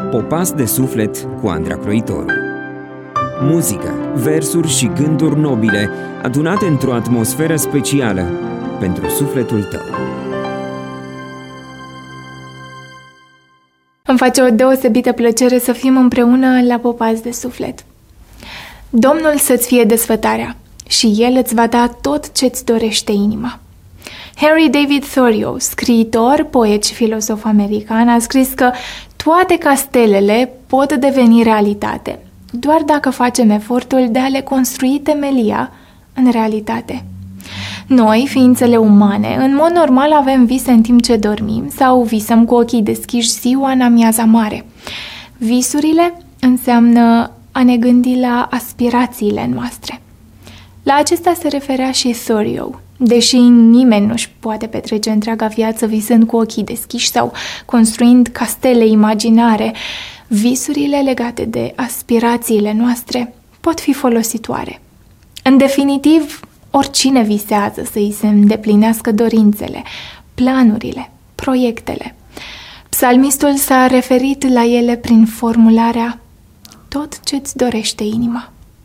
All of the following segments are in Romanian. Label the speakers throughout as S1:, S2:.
S1: Popas de suflet cu Andra Croitoru. Muzică, versuri și gânduri nobile adunate într-o atmosferă specială pentru sufletul tău.
S2: Îmi face o deosebită plăcere să fim împreună la Popas de suflet. Domnul să-ți fie desfătarea și El îți va da tot ce-ți dorește inima. Henry David Thoreau, scriitor, poet și filosof american, a scris că toate castelele pot deveni realitate doar dacă facem efortul de a le construi temelia în realitate. Noi, ființele umane, în mod normal avem vise în timp ce dormim sau visăm cu ochii deschiși ziua în amiaza mare. Visurile înseamnă a ne gândi la aspirațiile noastre. La acesta se referea și Thoreau, deși nimeni nu-și poate petrece întreaga viață visând cu ochii deschiși sau construind castele imaginare, visurile legate de aspirațiile noastre pot fi folositoare. În definitiv, oricine visează să îi se îndeplinească dorințele, planurile, proiectele. Psalmistul s-a referit la ele prin formularea tot ce-ți dorește inima.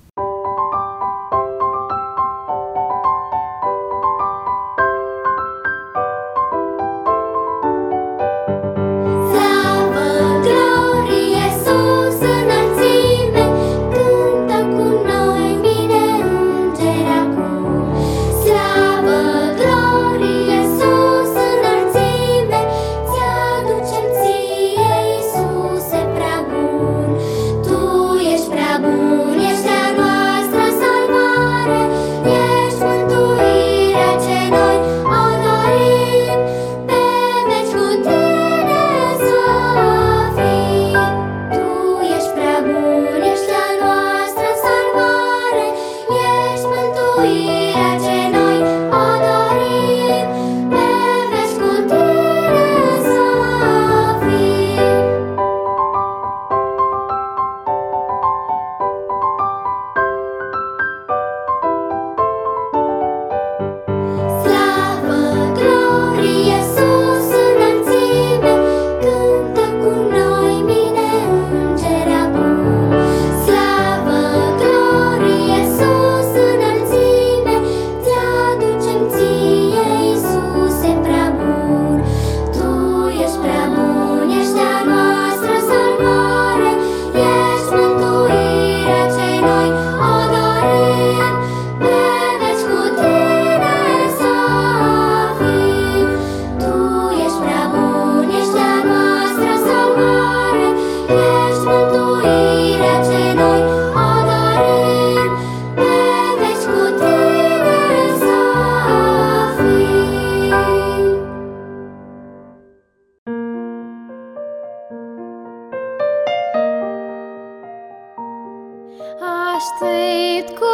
S3: Aștept cu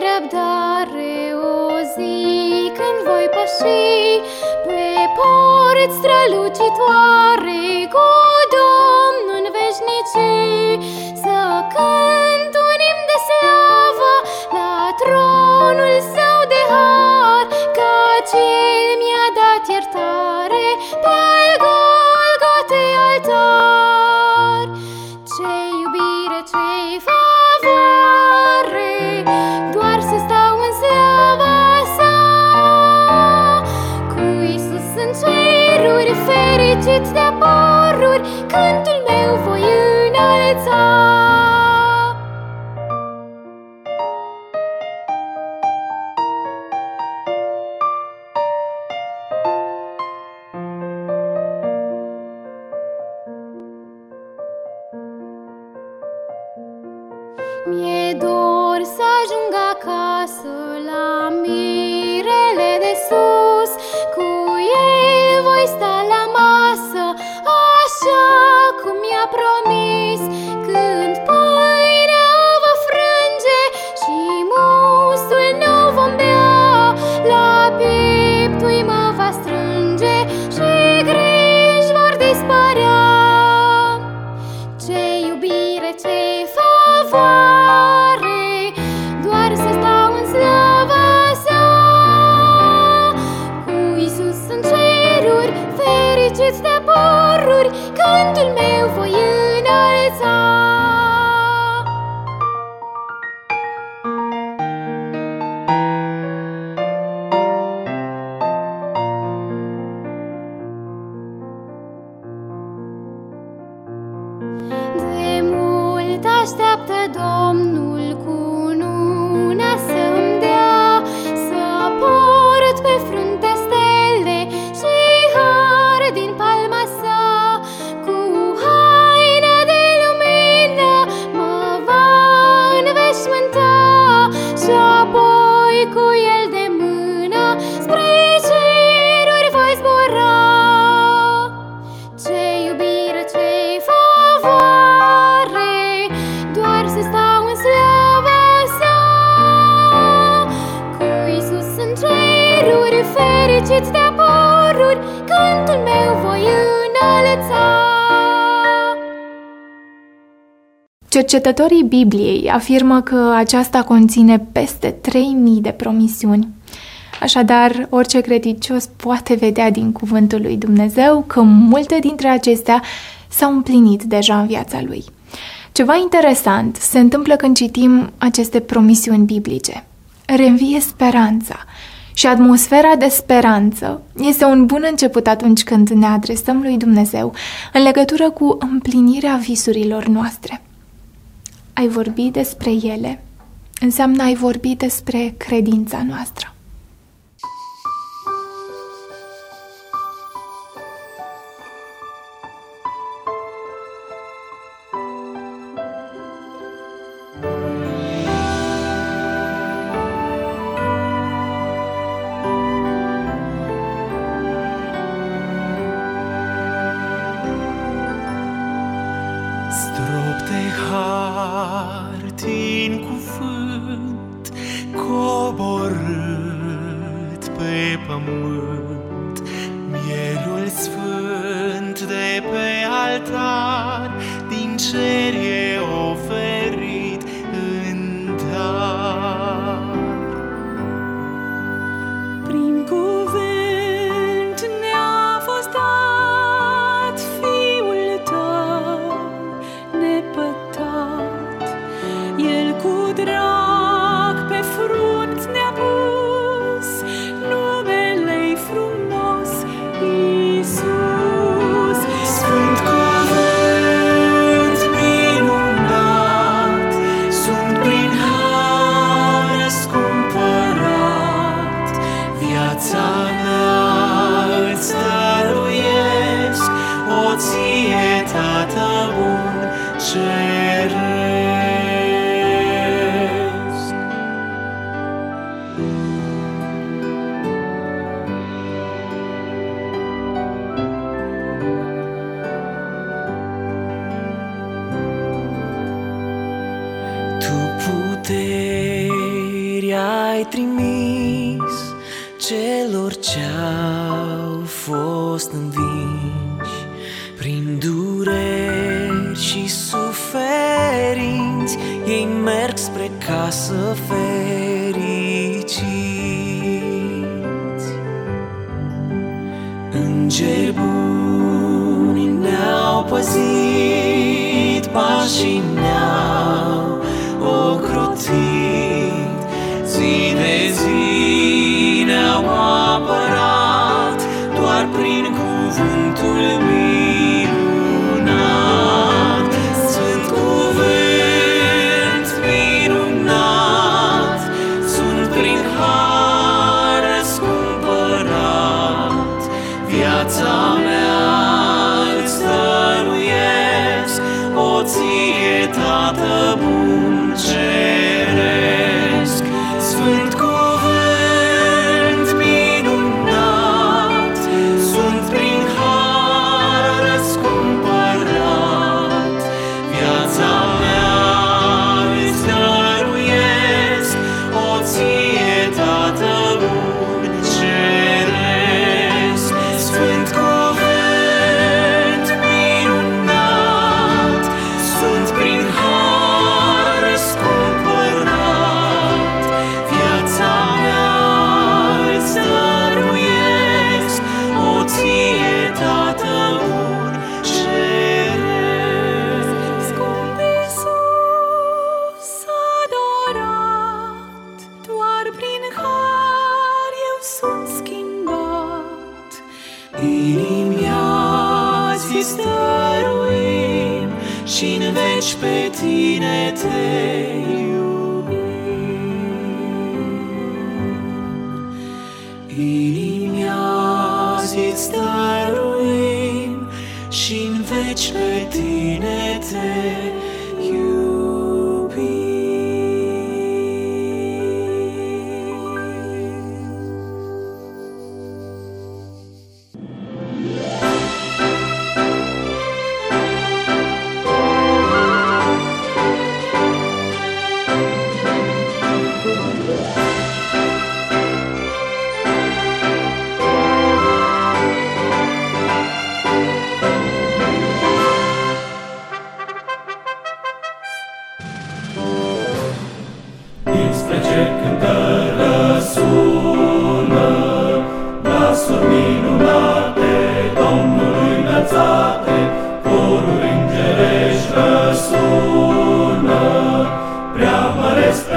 S3: nerăbdare o zi când voi păși pe porți strălucitoare cu Domnul în veșnicii, să cânt un imn de slavă la tronul său de har, căci El mi-a dat iertare pe-al Golgotei altar. Ce iubire, ce-i favoare, doar să stau în slava sa, cu Iisus în ceruri, fericit de poruri, cântul meu voi înălța. Mi-e dor să ajung acasă la mirele de sus, cu El voi sta la masă, așa cum mi-a promis, când pâinea va frânge și mustul nou vom bea, la pieptui mă va strânge și griji vor dispărea. Ce iubire, ce favoare, doar să stau în slava sa, cu Iisus în ceruri, fericit de poruri, cântul meu voi înălța. așteaptă Domnul cu luna să-mi dea, să port pe frunte stele și har din palma sa. Cu haina de lumină mă va înveșmânta și apoi cu el de mână spre ceruri voi zbura. Ce iubire, ce favoare, doar să stau în slava sa. Cu Iisus în ceruri, fericit de poruri, cântul meu voi înălța.
S2: Cercetătorii Bibliei afirmă că aceasta conține peste 3000 de promisiuni. Așadar, orice credincios poate vedea din cuvântul lui Dumnezeu că multe dintre acestea s-au împlinit deja în viața lui. Ceva interesant se întâmplă când citim aceste promisiuni biblice. Reînvie speranța și atmosfera de speranță este un bun început atunci când ne adresăm lui Dumnezeu în legătură cu împlinirea visurilor noastre. Ai vorbi despre ele înseamnă ai vorbi despre credința noastră.
S4: Strop de har din cuvânt coborât pe pământ, mielul sfânt de pe altar din cer e oferit în dar. Prin cuvânt ne-a fost dat Fiul tău nepătat, El cu drag pe frunți ne-a pus numele-i frumos, Iisus. Sfânt cuvânt minunat, sunt prin har răscumpărat, viața mea îți dăruiesc, o ție, Tată bun ceresc. Tu puteri ai trimis celor ce-au fost învinși, prin dureri și suferinți, ei merg spre casă fericiți. Îngeri buni ne-au păzit, pașii ne-au ocrotit, zi de zi ne-au apărat, doar prin cuvântul minunat. Sunt cuvânt minunat, sunt prin har răscumpărat, viața mea îți dăruiesc, o ție, Tată bun ceresc. Sfânt cuvânt minunat, sunt prin har răscumpărat, viața mea îți dăruiesc, o ție, Tată bun ceresc. Sfânt cuvânt minunat, sunt prin har răscumpărat, și în veci pe tine te iubim. Inimi azi îți dăruim și în veci pe tine te
S5: Dinspre cer cântări răsună, glasuri minunate, Domnului înălțate, coruri îngerești răsună, preamăresc pe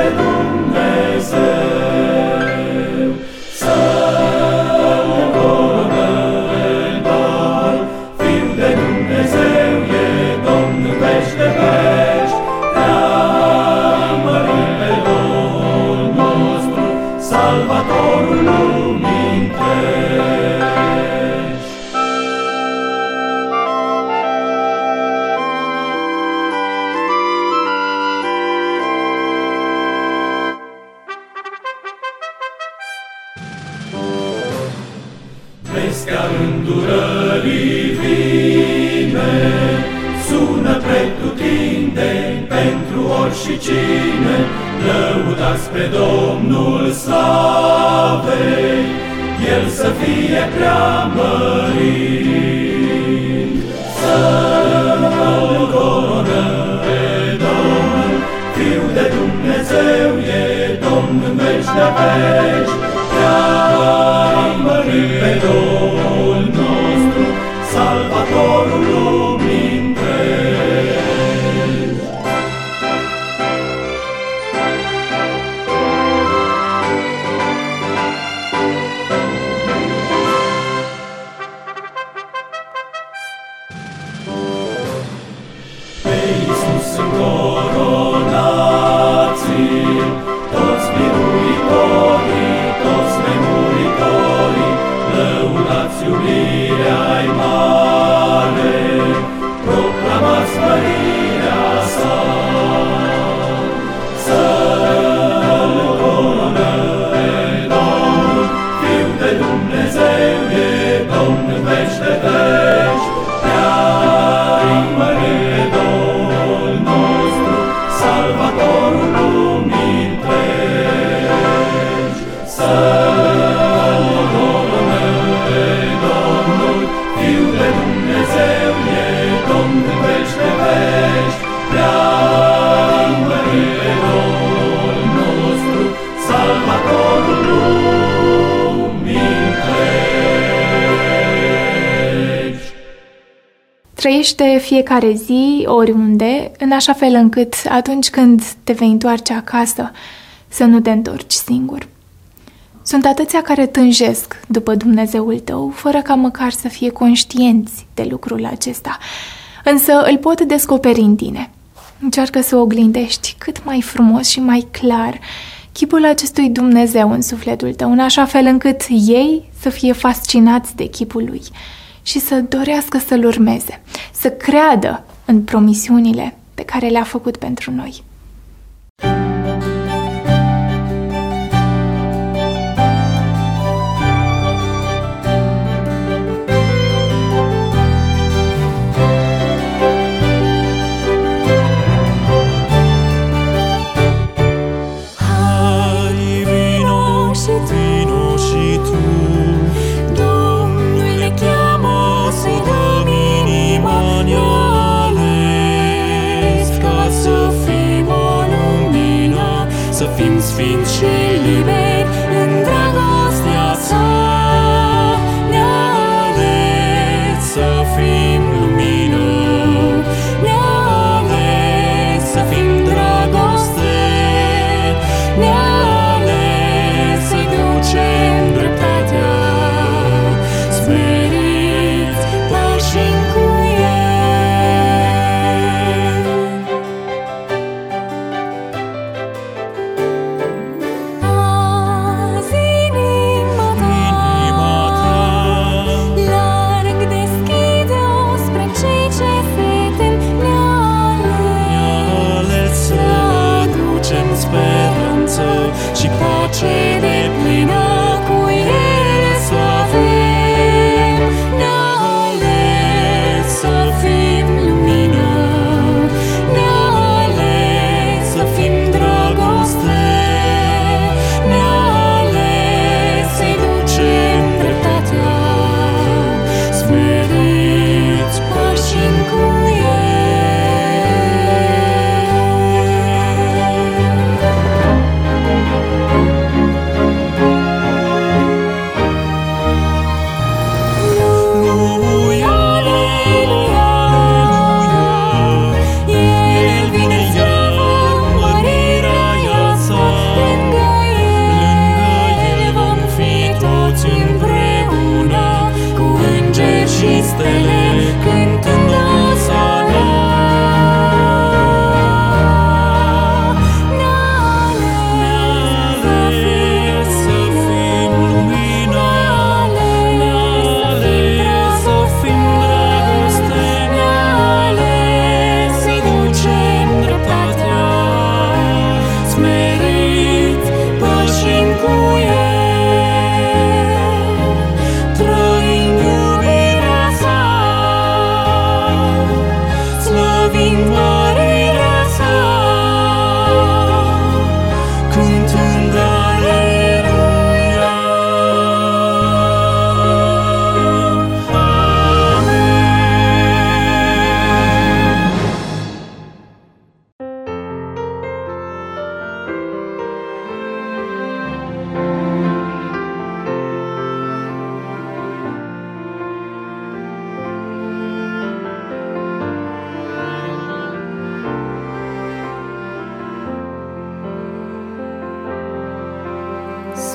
S5: Dumnezeu. Să-L încoronăm, Domnul, Fiul de Dumnezeu e Domn în veci de veci, preamărim pe Domnul nostru, Salvatorul lumii întregi. Vestea îndurării vine, sună pretutindeni pentru oricine, lăudați pe Domnul slavei, El să fie preamărit. Să-L încoronăm pe Domnul, Fiul de Dumnezeu e Domn în veci de veci, preamărit pe Domnul nostru, Salvatorul lumii întregi. Pe Iisus încoronați, toți biruitorii, toți nemuritorii, lăudați iubirea-i mare, proclamați mărirea sa. Să-L încoronăm pe Domnul, Fiul de Dumnezeu e Domn în veci de veci, preamărim pe Domnul nostru, Salvatorul lumii întregi. Să-L încoronăm pe Domnul, Fiul de Dumnezeu e Domn în veci de veci, preamărim pe Domnul nostru, Salvatorul lumii întregi.
S2: Trăiește fiecare zi, oriunde, în așa fel încât atunci când te vei întoarce acasă, să nu te întorci singur. Sunt atâția care tânjesc după Dumnezeul tău, fără ca măcar să fie conștienți de lucrul acesta, însă îl pot descoperi în tine. Încearcă să oglindești cât mai frumos și mai clar chipul acestui Dumnezeu în sufletul tău, în așa fel încât ei să fie fascinați de chipul lui și să dorească să-l urmeze, să creadă în promisiunile pe care le-a făcut pentru noi.
S4: Hai, vino și tu, Domnul ne cheamă să-i dăm inima ne-ales, ca să fim o lumină, să fim sfinți și liberi în dragostea sa. Ne-ales să fim lumină, ne-ales să fim dragoste, ne-ales să-i ducem dreptatea, smeriți, pașim cu el.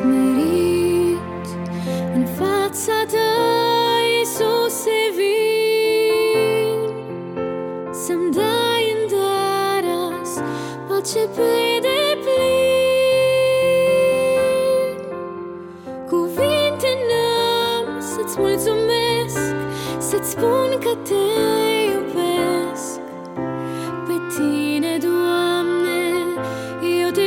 S3: smerit în fața ta, Iisuse, vin să-mi dai în dar azi pace pe deplin. Cuvinte n-am să-ți mulțumesc, să-ți spun că te iubesc. Pe tine, Doamne, eu te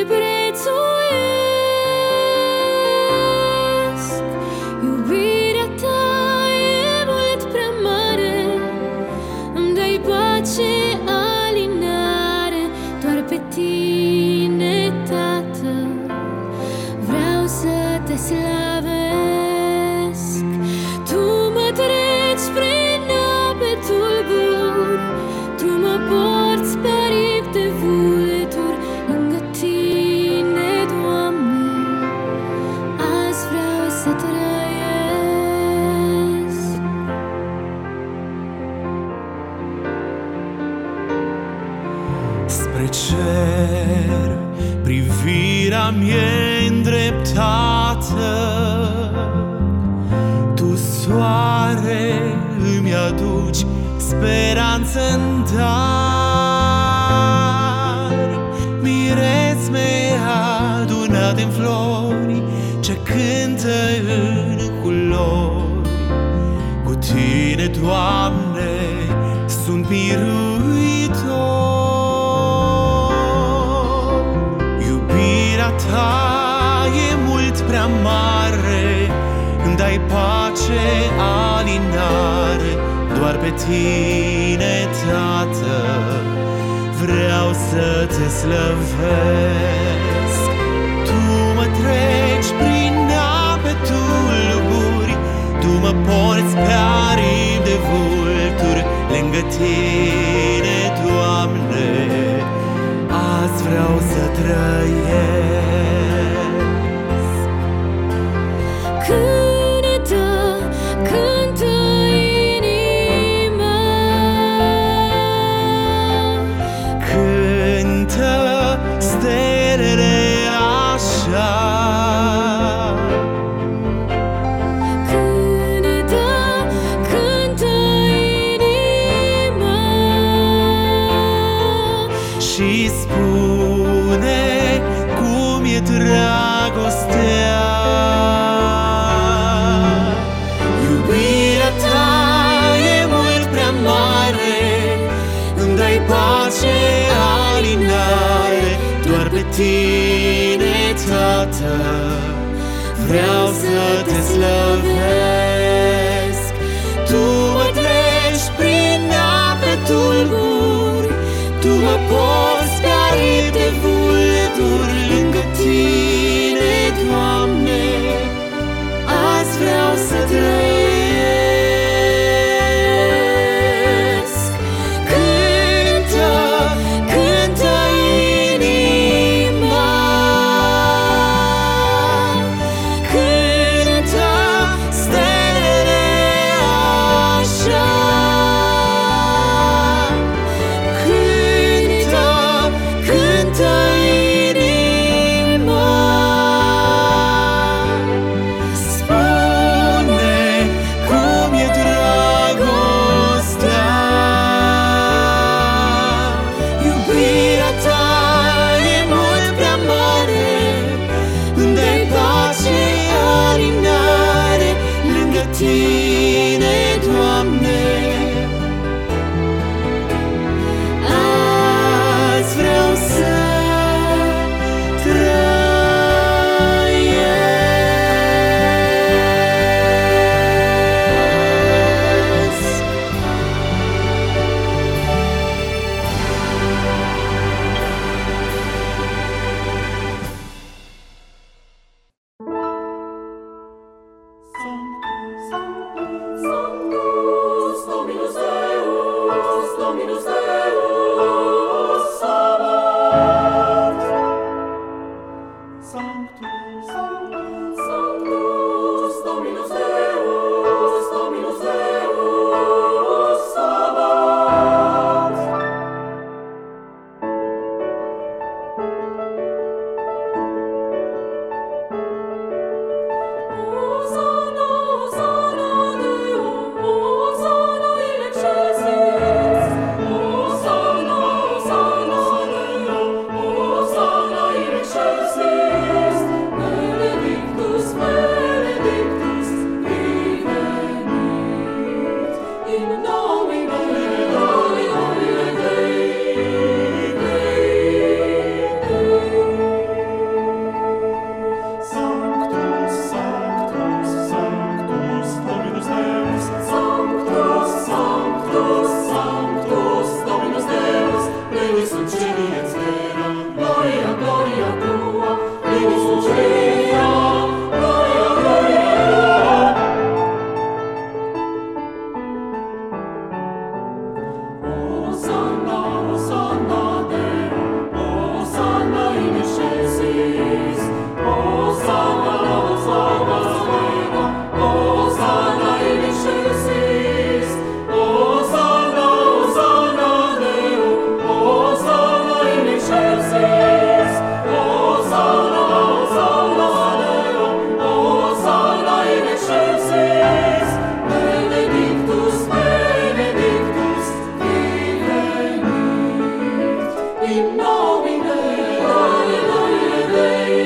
S3: prețuiesc. Iubirea ta e mult prea mare, îmi dai pace, alinare. Doar pe tine, Tată, vreau să te slavesc. Tu mă treci prin ape tulburi, tu mă porți pe aripi de vulturi. Lângă tine, Doamne, azi vreau să trăiesc.
S4: Spre cer privirea mie îndreptată, Tu, soare, îmi aduci speranță în dar. Miresme adunate în flori ce cântă în culori. Cu tine, Doamne, sunt biruitor. Iubirea ta e mult prea mare, îmi dai pace, alinare. Doar pe tine, Tată, vreau să te slăvesc. Tu mă treci prin ape tulburi, tu mă porți pe aripi de vulturi. Lângă tine, Doamne, azi vreau să trăiesc.
S3: Cântă, cântă inima,
S4: Cântă stelele așa.
S3: cântă, cântă inima.
S4: Și spune cum e dragostea. Iubirea ta e mult prea mare, îmi dai pace, alinare. Doar pe tine, Tată, vreau să te slăvesc. Tu mă treci prin ape tulburi, tu mă porți pe aripi de vulturi. Lângă tine, Doamne, azi vreau să trăiesc. Cântă, cântă inima, Cântă stelele așa. Cântă
S5: succedi et spera, gloria, gloria tua, veni succeda, gloria, gloria tua. Hosanna, Hosanna Deo, Hosanna in excelsis, Hosanna, Hosanna Deo, Hosanna in excelsis, Hosanna, Hosanna Deo, Hosanna in excelsis, Hosanna, Hosanna Deo, Hosanna in excelsis, benedictus, benedictus, in nomine Dei,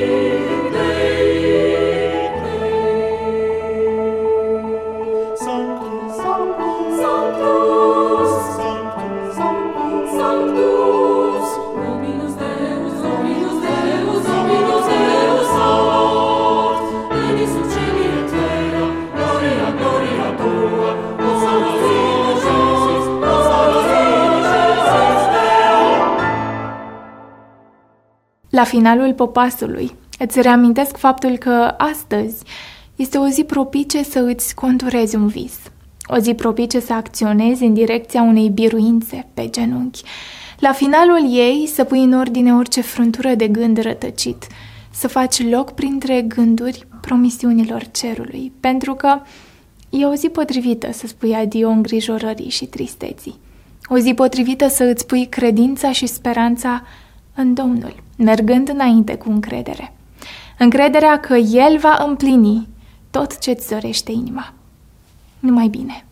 S5: Sanctus, Sanctus, Sanctus, Sanctus, Sanctus, Dominus Deus, Dominus Deus, Dominus Deus, Sanctus, veni succedi et spera, gloria, gloria tua, Hosanna in excelsis, Hosanna in excelsis Deo.
S2: La finalul popasului, îți reamintesc faptul că astăzi este o zi propice să îți conturezi un vis. O zi propice să acționezi în direcția unei biruințe pe genunchi. La finalul ei să pui în ordine orice frântură de gând rătăcit, să faci loc printre gânduri promisiunilor cerului, pentru că e o zi potrivită să spui adio îngrijorării și tristeții. O zi potrivită să îți pui credința și speranța în Domnul, mergând înainte cu încredere. Încrederea că El va împlini tot ce-ți dorește inima. Numai bine!